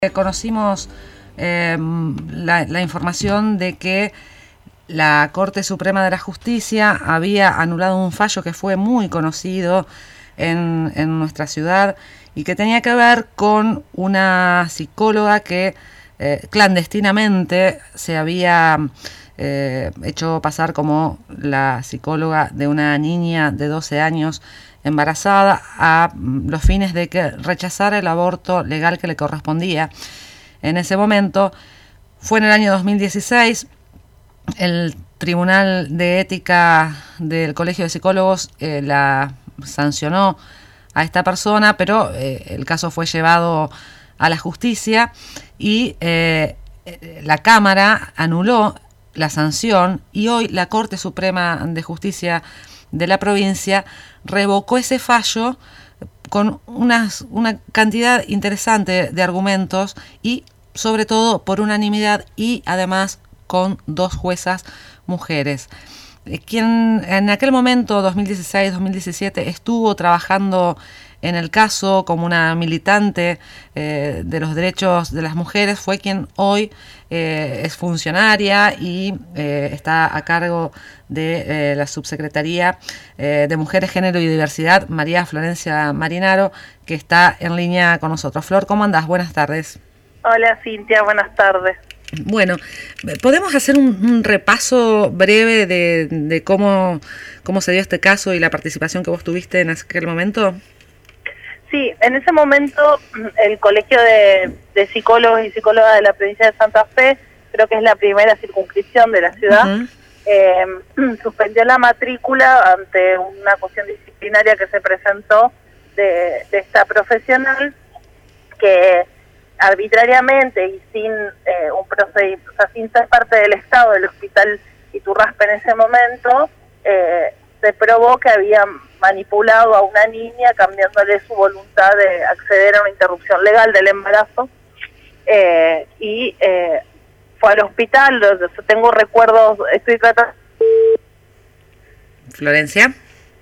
Conocimos la información de que la Corte Suprema de la Justicia había anulado un fallo que fue muy conocido en nuestra ciudad y que tenía que ver con una psicóloga que clandestinamente se había hecho pasar como la psicóloga de una niña de 12 años embarazada a los fines de que rechazara el aborto legal que le correspondía. En ese momento, fue en el año 2016, el Tribunal de Ética del Colegio de Psicólogos la sancionó a esta persona, pero el caso fue llevado a la justicia y la Cámara anuló la sanción y hoy la Corte Suprema de Justicia de la provincia revocó ese fallo con una cantidad interesante de argumentos y sobre todo por unanimidad y además con 2 juezas mujeres. Quien en aquel momento, 2016-2017, estuvo trabajando en el caso como una militante de los derechos de las mujeres, fue quien hoy es funcionaria y está a cargo de la Subsecretaría de Mujeres, Género y Diversidad, María Florencia Marinaro, que está en línea con nosotros. Flor, ¿cómo andás? Buenas tardes. Hola Cintia, buenas tardes. Bueno, ¿podemos hacer un repaso breve de cómo se dio este caso y la participación que vos tuviste en aquel momento? Sí, en ese momento el Colegio de Psicólogos y Psicólogas de la provincia de Santa Fe, creo que es la primera circunscripción de la ciudad, suspendió la matrícula ante una cuestión disciplinaria que se presentó de esta profesional que arbitrariamente y sin un procedimiento, o sea, sin ser parte del Estado del Hospital Iturraspe en ese momento, se probó que había manipulado a una niña cambiándole su voluntad de acceder a una interrupción legal del embarazo y fue al hospital. Tengo recuerdos, estoy tratando... Florencia.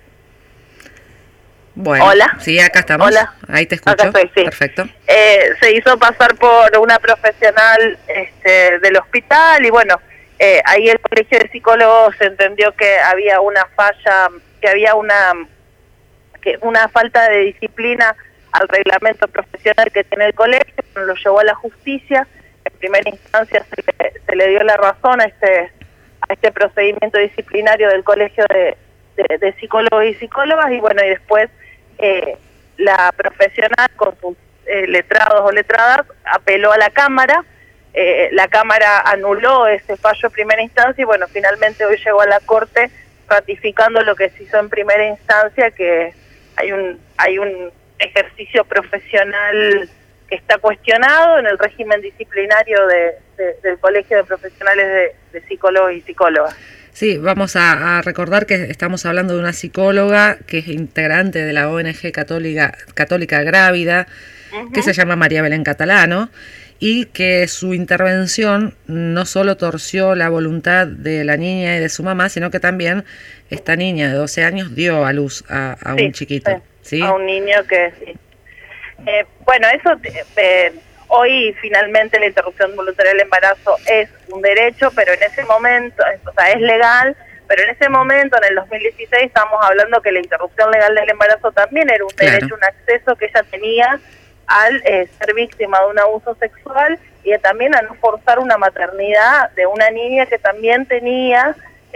Bueno, hola. Sí, acá estamos. Hola. Ahí te escucho. Acá estoy, sí. Perfecto. Se hizo pasar por una profesional del hospital y bueno, ahí el Colegio de Psicólogos entendió que había una falla, que había una falta de disciplina al reglamento profesional que tiene el colegio, lo llevó a la justicia. En primera instancia se le dio la razón a este procedimiento disciplinario del Colegio de Psicólogos y Psicólogas y bueno, y después la profesional con sus letrados o letradas apeló a la Cámara. La Cámara anuló ese fallo en primera instancia y bueno, finalmente hoy llegó a la Corte ratificando lo que se hizo en primera instancia, que hay un ejercicio profesional que está cuestionado en el régimen disciplinario del Colegio de Profesionales de Psicólogos y Psicólogas. Sí, vamos a recordar que estamos hablando de una psicóloga que es integrante de la ONG Católica Grávida, que se llama María Belén Catalano, y que su intervención no solo torció la voluntad de la niña y de su mamá, sino que también esta niña de 12 años dio a luz a un chiquito. ¿Sí? A un niño que sí. Bueno, eso hoy finalmente la interrupción voluntaria del embarazo es un derecho, pero en ese momento, o sea, es legal, pero en ese momento, en el 2016, estamos hablando que la interrupción legal del embarazo también era un derecho, un acceso que ella tenía al ser víctima de un abuso sexual y también a no forzar una maternidad de una niña que también tenía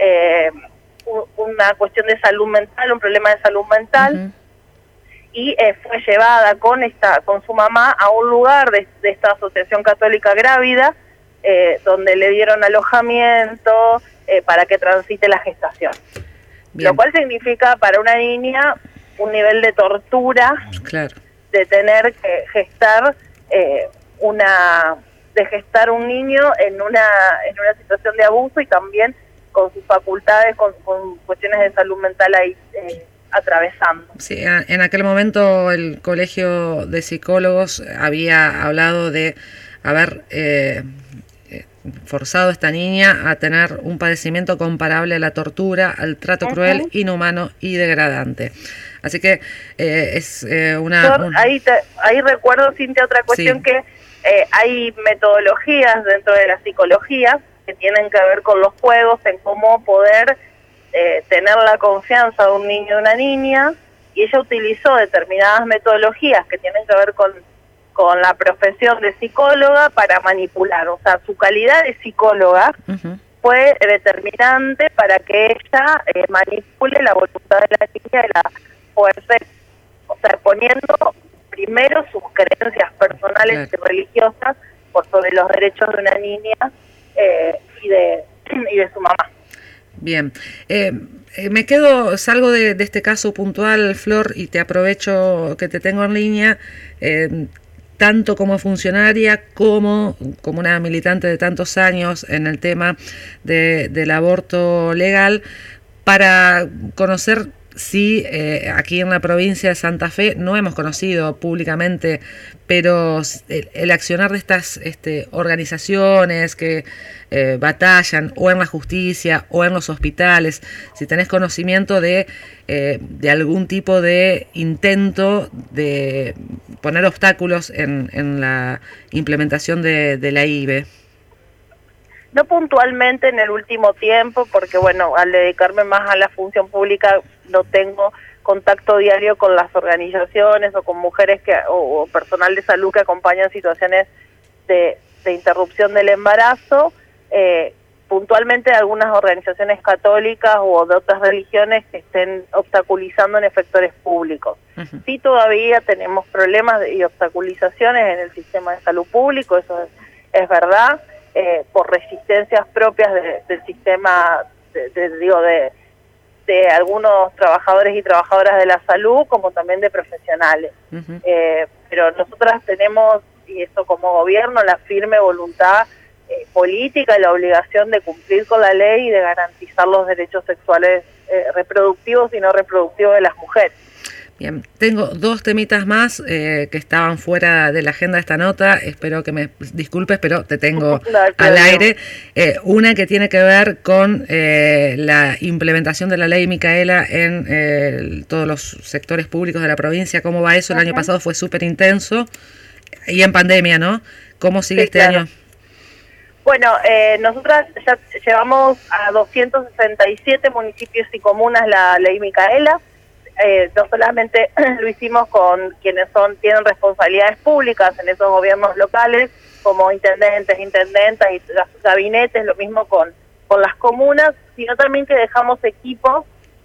una cuestión de salud mental, un problema de salud mental, y fue llevada con su mamá a un lugar de esta Asociación Católica Grávida, donde le dieron alojamiento para que transite la gestación. Bien. Lo cual significa para una niña un nivel de tortura, claro, de tener que gestar gestar un niño en una situación de abuso y también con sus facultades, con cuestiones de salud mental ahí atravesando. Sí, en aquel momento el Colegio de Psicólogos había hablado de haber forzado a esta niña a tener un padecimiento comparable a la tortura, al trato cruel, inhumano y degradante. Así que es una... Ahí recuerdo, Cintia, otra cuestión, sí, que hay metodologías dentro de la psicología que tienen que ver con los juegos, en cómo poder tener la confianza de un niño o una niña, y ella utilizó determinadas metodologías que tienen que ver con la profesión de psicóloga para manipular. O sea, su calidad de psicóloga fue determinante para que ella manipule la voluntad de la niña y la fuerza, o sea, poniendo primero sus creencias personales y religiosas por sobre los derechos de una niña y de su mamá. Bien, salgo de este caso puntual, Flor, y te aprovecho que te tengo en línea, tanto como funcionaria como una militante de tantos años en el tema del aborto legal, para conocer si aquí en la provincia de Santa Fe no hemos conocido públicamente, pero el accionar de estas organizaciones que batallan o en la justicia o en los hospitales, si tenés conocimiento de algún tipo de intento de poner obstáculos en la implementación de la IVE. No puntualmente en el último tiempo, porque bueno, al dedicarme más a la función pública no tengo contacto diario con las organizaciones o con mujeres o personal de salud que acompañan situaciones de interrupción del embarazo. Puntualmente algunas organizaciones católicas o de otras religiones que estén obstaculizando en efectores públicos. Sí, todavía tenemos problemas y obstaculizaciones en el sistema de salud público, eso es verdad. Por resistencias propias del sistema, de algunos trabajadores y trabajadoras de la salud, como también de profesionales. Pero nosotras tenemos, y eso como gobierno, la firme voluntad política y la obligación de cumplir con la ley y de garantizar los derechos sexuales reproductivos y no reproductivos de las mujeres. Bien, tengo dos temitas más que estaban fuera de la agenda de esta nota, espero que me disculpes, pero te tengo al aire. Una que tiene que ver con la implementación de la ley Micaela en todos los sectores públicos de la provincia. ¿Cómo va eso? El año pasado fue súper intenso y en pandemia, ¿no? ¿Cómo sigue este año? Bueno, nosotras ya llevamos a 267 municipios y comunas la ley Micaela. No solamente lo hicimos con quienes tienen responsabilidades públicas en esos gobiernos locales, como intendentas y los gabinetes, lo mismo con las comunas, sino también que dejamos equipos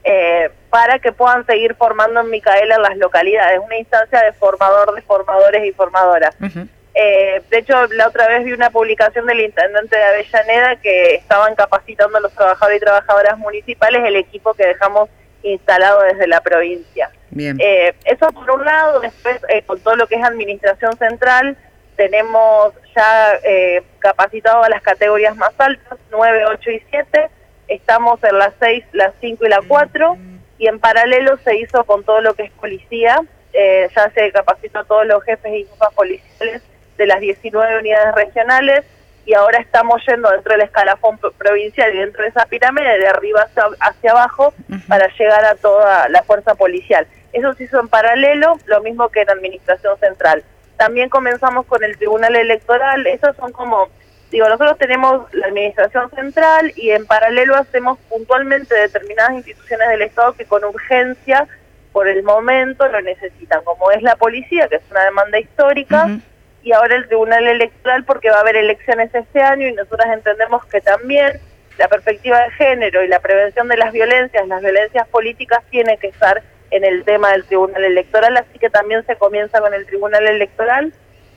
para que puedan seguir formando en Micaela en las localidades, una instancia de formadores y formadoras. De hecho, la otra vez vi una publicación del intendente de Avellaneda que estaban capacitando a los trabajadores y trabajadoras municipales, el equipo que dejamos instalado desde la provincia. Bien. Eso por un lado. Después, con todo lo que es administración central, tenemos ya capacitado a las categorías más altas, 9, 8 y 7, estamos en las 6, las 5 y la 4, y en paralelo se hizo con todo lo que es policía, ya se capacitó a todos los jefes y jefas policiales de las 19 unidades regionales, y ahora estamos yendo dentro del escalafón provincial y dentro de esa pirámide de arriba hacia abajo para llegar a toda la fuerza policial. Eso se hizo en paralelo, lo mismo que en administración central. También comenzamos con el Tribunal Electoral. Esos son nosotros tenemos la administración central y en paralelo hacemos puntualmente determinadas instituciones del Estado que con urgencia por el momento lo necesitan, como es la policía, que es una demanda histórica, y ahora el Tribunal Electoral, porque va a haber elecciones este año y nosotras entendemos que también la perspectiva de género y la prevención de las violencias políticas tiene que estar en el tema del Tribunal Electoral, así que también se comienza con el Tribunal Electoral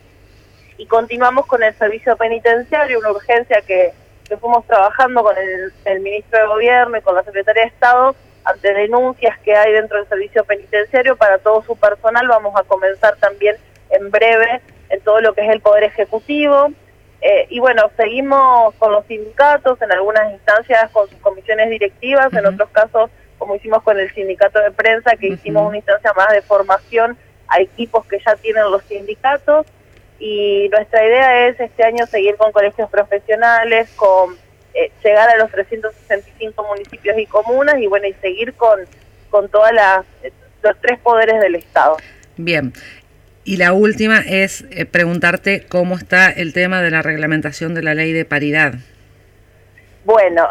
y continuamos con el servicio penitenciario, una urgencia que fuimos trabajando con el ministro de Gobierno y con la Secretaría de Estado ante denuncias que hay dentro del servicio penitenciario para todo su personal. Vamos a comenzar también en breve en todo lo que es el Poder Ejecutivo. Y bueno, seguimos con los sindicatos, en algunas instancias con sus comisiones directivas, en otros casos, como hicimos con el sindicato de prensa, que hicimos una instancia más de formación a equipos que ya tienen los sindicatos. Y nuestra idea es este año seguir con colegios profesionales, con llegar a los 365 municipios y comunas, y bueno, y seguir con todas los tres poderes del Estado. Bien. Y la última es preguntarte cómo está el tema de la reglamentación de la ley de paridad. Bueno,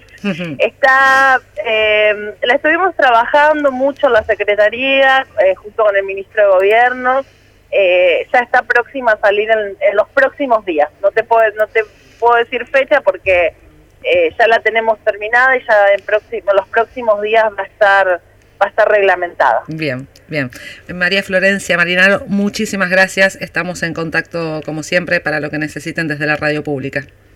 la estuvimos trabajando mucho en la Secretaría, junto con el Ministro de Gobierno. Ya está próxima a salir en los próximos días. No te puedo decir fecha porque ya la tenemos terminada y ya en los próximos días va a estar reglamentada. Bien, bien. María Florencia Marinaro, muchísimas gracias. Estamos en contacto como siempre para lo que necesiten desde la radio pública.